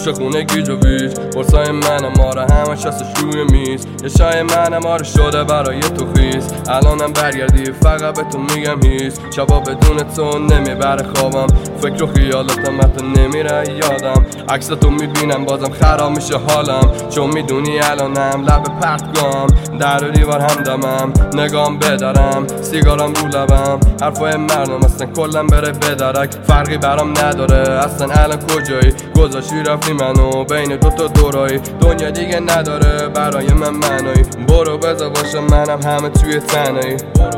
پشت خونه گیج و ویج، برسای منم آره همش هستش روی میز، یه شای منم آره شده برای تو خیز. الانم برگردی فقط به تو میگم هیچ، شبا بدون تو نمیبره خوابم، فکر و خیالاتم حتی نمیره یادم، عکس تو میبینم بازم خراب میشه حالم، چون میدونی الانم لب پرتگام، در و دیوار همدمم، نگام بدارم، سیگارم رو لبم، حرفای مردم اصلا کلم بره بدرک، فرقی برام نداره اصلا الان کجایی، گذاشتی رفتی منو بین دوتا دورایی، دنیا دیگه نداره برای من معنایی، برو بذار باشه منم همه توی تنهایی.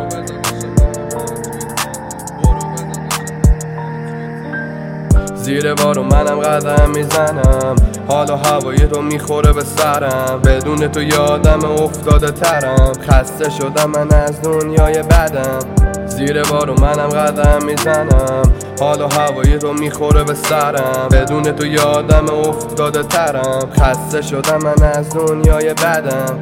زیر بارو منم قدم میزنم، حال و هوای تو میخوره به سرم، بدون تو یادم افتاده ترم، خسته شدم من از دنیای بدم. زیر بارو منم قدم میزنم، حال و هوای تو میخوره به سرم، بدون تو یادم افتاده ترم، خسته شدم من از دنیای بدم.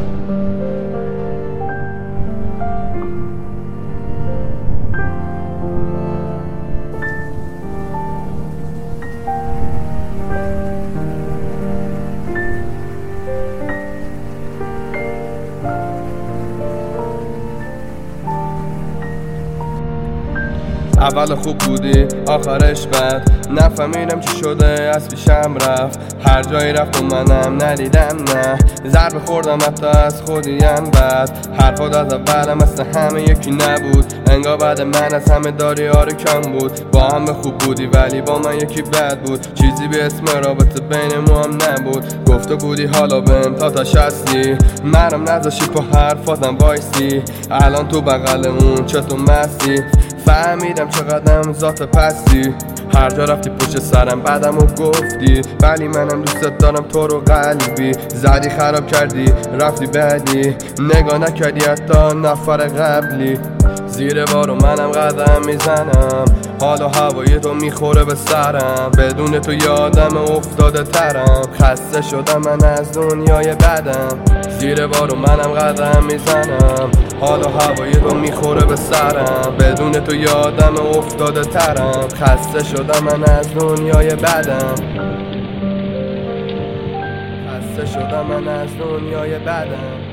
اول خوب بودی آخرش بد، نفهمیدم چی شده از پیشم رفت، هر جایی رفت و منم ندیدم نه، ضربه خوردم حتی از خودیم بد، حرفات از اولم مثل همه یکی نبود، انگار بعد من از همه داری آره کم بود، با همه خوب بودی ولی با من یکی بد بود، چیزی به اسم رابطه بین ما هم نبود، گفته بودی حالا بهم تا هستی، منم نذاشی پا حرفاتم وایسی، الان تو بغل اون چطور مستی، فهمیدم چقدرم ذات پستی، هر جا رفتی پشت سرم بعدم و گفتی، ولی منم دوستت دارم تو رو قلبی، زدی خراب کردی رفتی بعدی، نگاه نکردی حتی نفر قبلی. زیر بارو منم قدم میزنم، حال و هوای تو میخوره به سرم، بدون تو یادم افتاده ترم، خسته شدم من از دنیای بدم. زیر بارو منم قدم میزنم، حال و هوای تو میخوره به سرم، بدون تو یادم افتاده ترم، خسته شدم من از دنیای بدم، خسته شدم من از دنیای بدم.